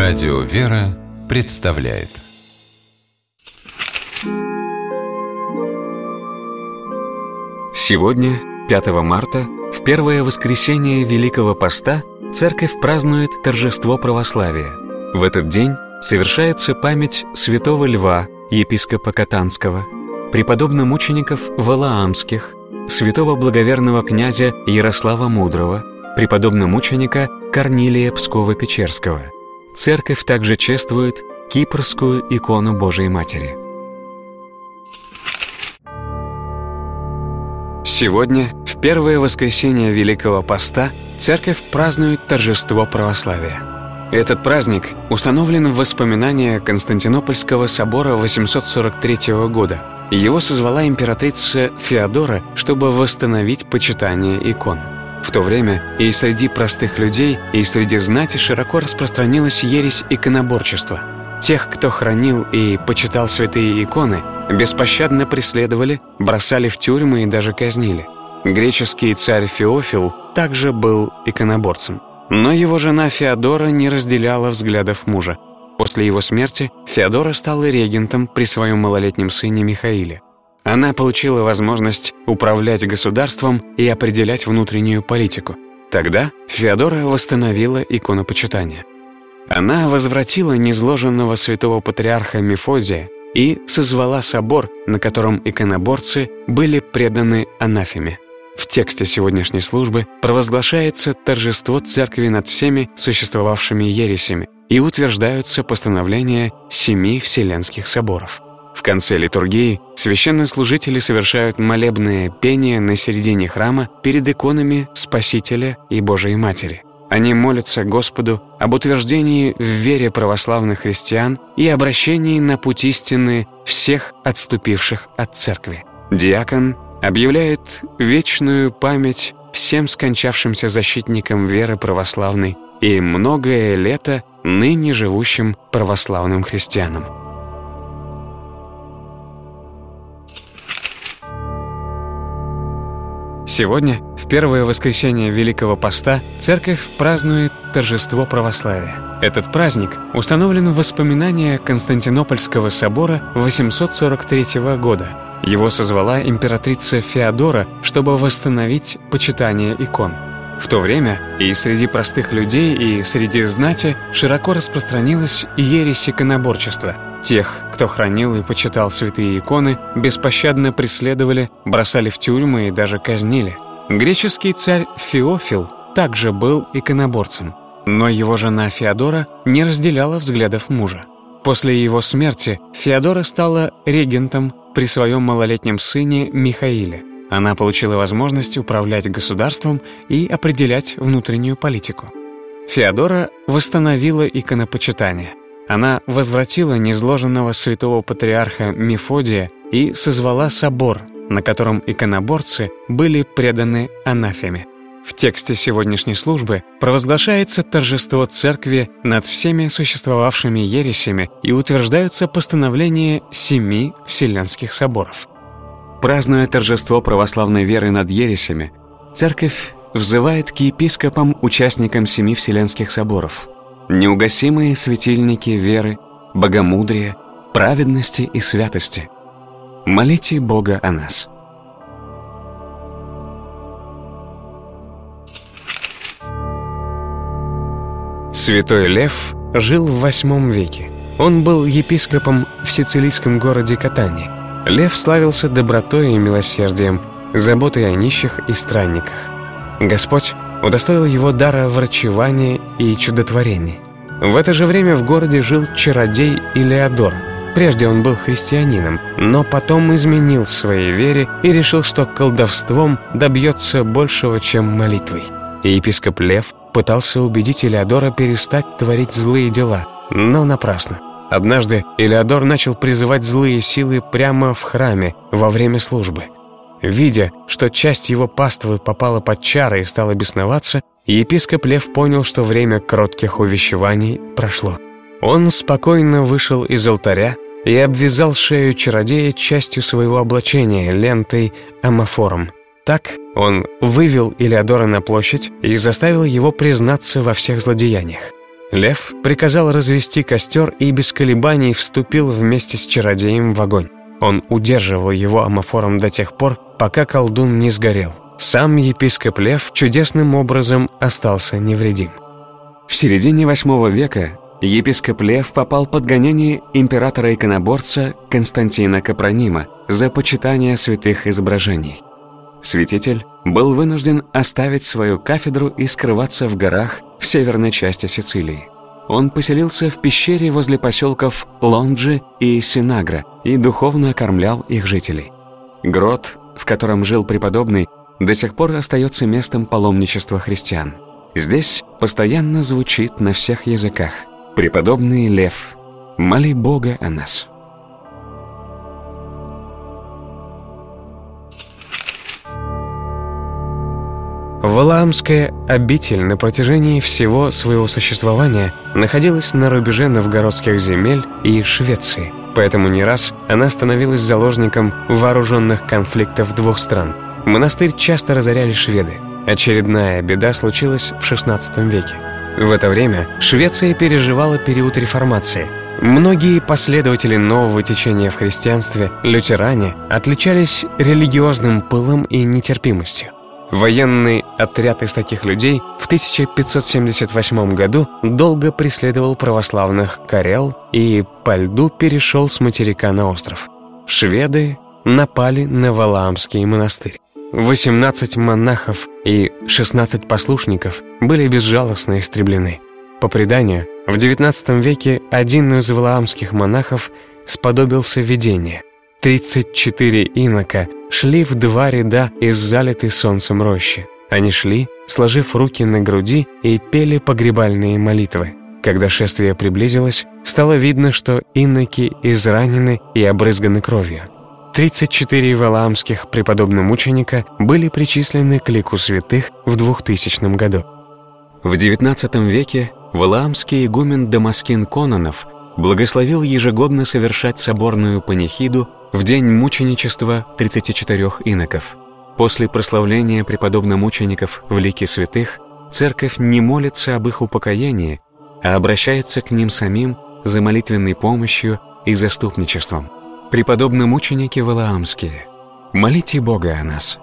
Радио «Вера» представляет. Сегодня, 5 марта, в первое воскресенье Великого Поста, Церковь празднует торжество православия. В этот день совершается память святого Льва, епископа Катанского, преподобно-мучеников Валаамских, святого благоверного князя Ярослава Мудрого, преподобно-мученика Корнилия Псково-Печерского. Церковь также чествует Кипрскую икону Божией Матери. Сегодня, в первое воскресенье Великого Поста, Церковь празднует торжество православия. Этот праздник установлен в воспоминания Константинопольского собора 843 года. Его созвала императрица Феодора, чтобы восстановить почитание икон. В то время и среди простых людей, и среди знати широко распространилась ересь иконоборчества. Тех, кто хранил и почитал святые иконы, беспощадно преследовали, бросали в тюрьмы и даже казнили. Греческий царь Феофил также был иконоборцем. Но его жена Феодора не разделяла взглядов мужа. После его смерти Феодора стала регентом при своем малолетнем сыне Михаиле. Она получила возможность управлять государством и определять внутреннюю политику. Тогда Феодора восстановила иконопочитание. Она возвратила низложенного святого патриарха Мефодия и созвала собор, на котором иконоборцы были преданы анафеме. В тексте сегодняшней службы провозглашается торжество Церкви над всеми существовавшими ересями и утверждаются постановления 7 Вселенских соборов. В конце литургии священнослужители совершают молебное пение на середине храма перед иконами Спасителя и Божией Матери. Они молятся Господу об утверждении в вере православных христиан и обращении на путь истины всех отступивших от Церкви. Диакон объявляет вечную память всем скончавшимся защитникам веры православной и многое лето ныне живущим православным христианам. Сегодня, в первое воскресенье Великого Поста, Церковь празднует торжество православия. Этот праздник установлен в воспоминания Константинопольского собора 843 года. Его созвала императрица Феодора, чтобы восстановить почитание икон. В то время и среди простых людей, и среди знати широко распространилась ересь иконоборчества. Тех, кто хранил и почитал святые иконы, беспощадно преследовали, бросали в тюрьмы и даже казнили. Греческий царь Феофил также был иконоборцем, но его жена Феодора не разделяла взглядов мужа. После его смерти Феодора стала регентом при своем малолетнем сыне Михаиле. Она получила возможность управлять государством и определять внутреннюю политику. Феодора восстановила иконопочитание. Она возвратила низложенного святого патриарха Мефодия и созвала собор, на котором иконоборцы были преданы анафеме. В тексте сегодняшней службы провозглашается торжество Церкви над всеми существовавшими ересями и утверждаются постановления 7 Вселенских соборов. Празднуя торжество православной веры над ересями, Церковь взывает к епископам, участникам 7 Вселенских соборов. Неугасимые светильники веры, богомудрия, праведности и святости. Молите Бога о нас. Святой Лев жил в VIII веке. Он был епископом в сицилийском городе Катании. Лев славился добротой и милосердием, заботой о нищих и странниках. Господь удостоил его дара врачевания и чудотворений. В это же время в городе жил чародей Илеодор. Прежде он был христианином, но потом изменил своей вере и решил, что колдовством добьется большего, чем молитвой. И епископ Лев пытался убедить Илеодора перестать творить злые дела, но напрасно. Однажды Илеодор начал призывать злые силы прямо в храме во время службы. Видя, что часть его паствы попала под чары и стала бесноваться, епископ Лев понял, что время кротких увещеваний прошло. Он спокойно вышел из алтаря и обвязал шею чародея частью своего облачения, лентой амафором. Так он вывел Илеодора на площадь и заставил его признаться во всех злодеяниях. Лев приказал развести костер и без колебаний вступил вместе с чародеем в огонь. Он удерживал его амофором до тех пор, пока колдун не сгорел. Сам епископ Лев чудесным образом остался невредим. В середине VIII века епископ Лев попал под гонение императора-иконоборца Константина Капронима за почитание святых изображений. Святитель был вынужден оставить свою кафедру и скрываться в горах в северной части Сицилии. Он поселился в пещере возле поселков Лонджи и Синагра и духовно окормлял их жителей. Грот, в котором жил преподобный, до сих пор остается местом паломничества христиан. Здесь постоянно звучит на всех языках: «Преподобный Лев, моли Бога о нас». Валаамская обитель на протяжении всего своего существования находилась на рубеже новгородских земель и Швеции, поэтому не раз она становилась заложником вооруженных конфликтов двух стран. Монастырь часто разоряли шведы. Очередная беда случилась в XVI веке. В это время Швеция переживала период реформации. Многие последователи нового течения в христианстве, лютеране, отличались религиозным пылом и нетерпимостью. Военный отряд из таких людей в 1578 году долго преследовал православных карел и по льду перешел с материка на остров. Шведы напали на Валаамский монастырь. 18 монахов и 16 послушников были безжалостно истреблены. По преданию, в XIX веке один из валаамских монахов сподобился видения. 34 инока шли в 2 ряда из залитой солнцем рощи. Они шли, сложив руки на груди, и пели погребальные молитвы. Когда шествие приблизилось, стало видно, что иноки изранены и обрызганы кровью. 34 валаамских преподобномученика были причислены к лику святых в 2000 году. В XIX веке валаамский игумен Дамаскин Кононов благословил ежегодно совершать соборную панихиду в день мученичества 34 иноков. После прославления преподобномучеников в лике святых церковь не молится об их упокоении, а обращается к ним самим за молитвенной помощью и заступничеством. Преподобномученики валаамские, молите Бога о нас.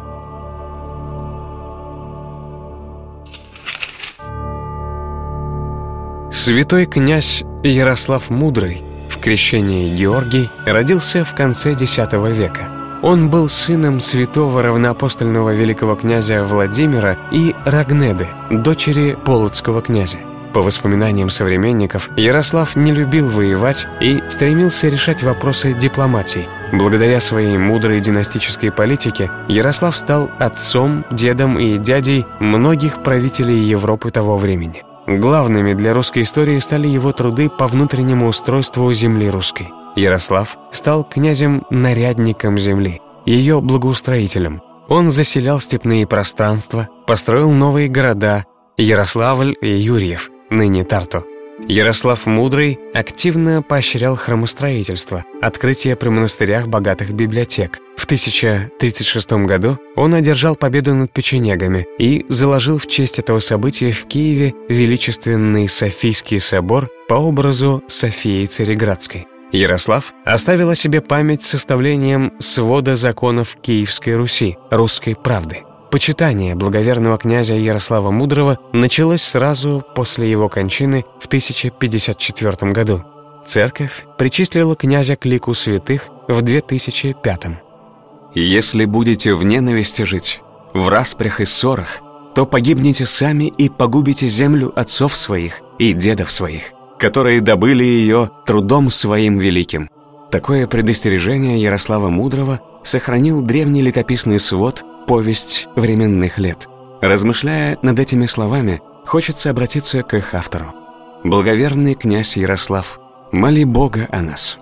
Святой князь Ярослав Мудрый, в крещении Георгий, родился в конце X века. Он был сыном святого равноапостольного великого князя Владимира и Рагнеды, дочери полоцкого князя. По воспоминаниям современников, Ярослав не любил воевать и стремился решать вопросы дипломатией. Благодаря своей мудрой династической политике Ярослав стал отцом, дедом и дядей многих правителей Европы того времени. Главными для русской истории стали его труды по внутреннему устройству земли русской. Ярослав стал князем-нарядником земли, ее благоустроителем. Он заселял степные пространства, построил новые города Ярославль и Юрьев, ныне Тарту. Ярослав Мудрый активно поощрял храмостроительство, открытие при монастырях богатых библиотек. В 1036 году он одержал победу над печенегами и заложил в честь этого события в Киеве величественный Софийский собор по образу Софии Цареградской. Ярослав оставил о себе память составлением свода законов Киевской Руси, русской правды. Почитание благоверного князя Ярослава Мудрого началось сразу после его кончины в 1054 году. Церковь причислила князя к лику святых в 2005. «Если будете в ненависти жить, в распрях и ссорах, то погибнете сами и погубите землю отцов своих и дедов своих, которые добыли ее трудом своим великим». Такое предостережение Ярослава Мудрого сохранил древний летописный свод «Повесть временных лет». Размышляя над этими словами, хочется обратиться к их автору. «Благоверный князь Ярослав, моли Бога о нас».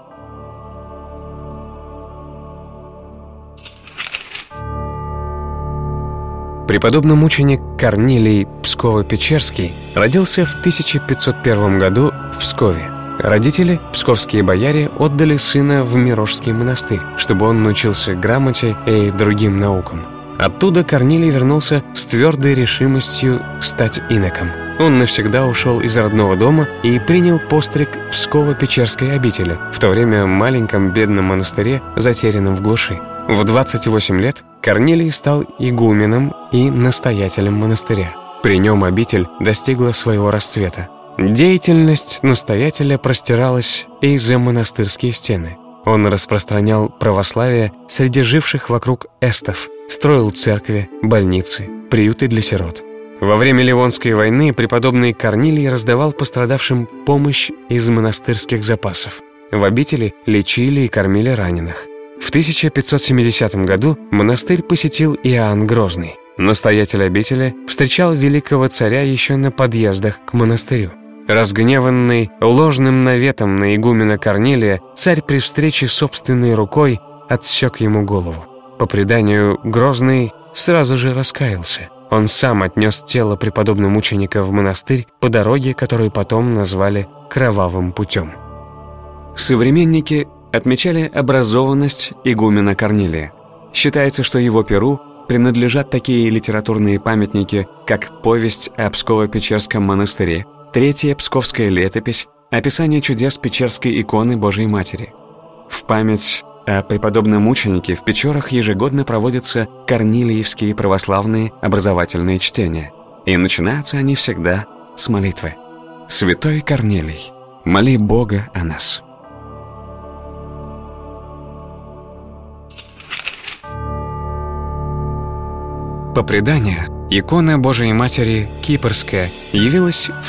Преподобномученик Корнилий Псково-Печерский родился в 1501 году в Пскове. Родители, псковские бояре, отдали сына в Мирожский монастырь, чтобы он научился грамоте и другим наукам. Оттуда Корнилий вернулся с твердой решимостью стать иноком. Он навсегда ушел из родного дома и принял постриг в Псково-Печерской обители, в то время маленьком бедном монастыре, затерянном в глуши. В 28 лет Корнилий стал игуменом и настоятелем монастыря. При нем обитель достигла своего расцвета. Деятельность настоятеля простиралась и за монастырские стены. Он распространял православие среди живших вокруг эстов, строил церкви, больницы, приюты для сирот. Во время Ливонской войны преподобный Корнилий раздавал пострадавшим помощь из монастырских запасов. В обители лечили и кормили раненых. В 1570 году монастырь посетил Иоанн Грозный. Настоятель обители встречал великого царя еще на подъездах к монастырю. Разгневанный ложным наветом на игумена Корнилия, царь при встрече собственной рукой отсек ему голову. По преданию, Грозный сразу же раскаялся. Он сам отнес тело преподобного мученика в монастырь по дороге, которую потом назвали «Кровавым путем». Современники отмечали образованность игумена Корнилия. Считается, что его перу принадлежат такие литературные памятники, как «Повесть о Псково-Печерском монастыре», «Третья Псковская летопись», «Описание чудес Печерской иконы Божией Матери». В память о преподобном мученике в Печорах ежегодно проводятся корнилиевские православные образовательные чтения. И начинаются они всегда с молитвы. «Святой Корнилий, моли Бога о нас». По преданию, икона Божией Матери Кипрская явилась в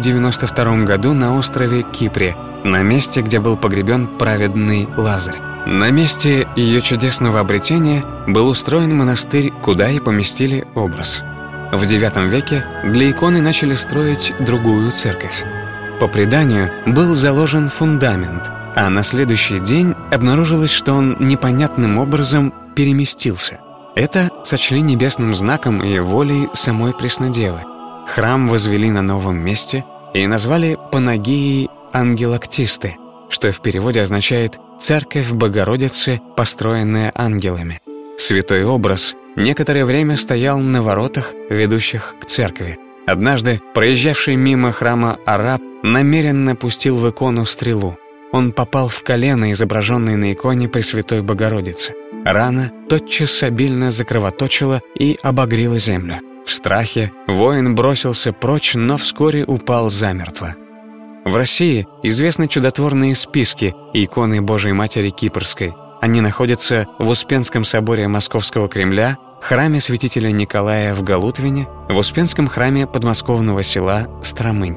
392 году на острове Кипре, на месте, где был погребен праведный Лазарь. На месте ее чудесного обретения был устроен монастырь, куда и поместили образ. В IX веке для иконы начали строить другую церковь. По преданию, был заложен фундамент, а на следующий день обнаружилось, что он непонятным образом переместился. Это сочли небесным знаком и волей самой Преснодевы. Храм возвели на новом месте и назвали Панагией Ангелоктисты, что в переводе означает «Церковь Богородицы, построенная ангелами». Святой образ некоторое время стоял на воротах, ведущих к церкви. Однажды проезжавший мимо храма араб намеренно пустил в икону стрелу. Он попал в колено, изображенное на иконе Пресвятой Богородицы. Рана тотчас обильно закровоточила и обогрела землю. В страхе воин бросился прочь, но вскоре упал замертво. В России известны чудотворные списки иконы Божией Матери Кипрской. Они находятся в Успенском соборе Московского Кремля, храме святителя Николая в Галутвине, в Успенском храме подмосковного села Стромынь.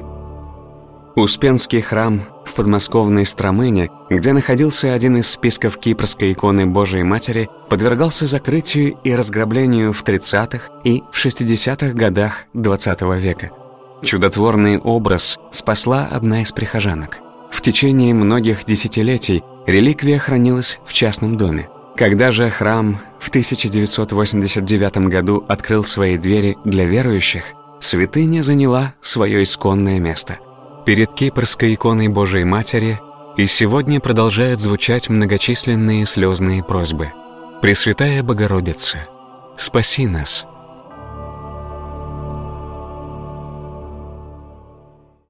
Успенский храм в подмосковной Стромыне, где находился один из списков кипрской иконы Божией Матери, подвергался закрытию и разграблению в 30-х и в 60-х годах XX века. Чудотворный образ спасла одна из прихожанок. В течение многих десятилетий реликвия хранилась в частном доме. Когда же храм в 1989 году открыл свои двери для верующих, святыня заняла свое исконное место. Перед кипрской иконой Божией Матери и сегодня продолжают звучать многочисленные слезные просьбы. «Пресвятая Богородица, спаси нас!»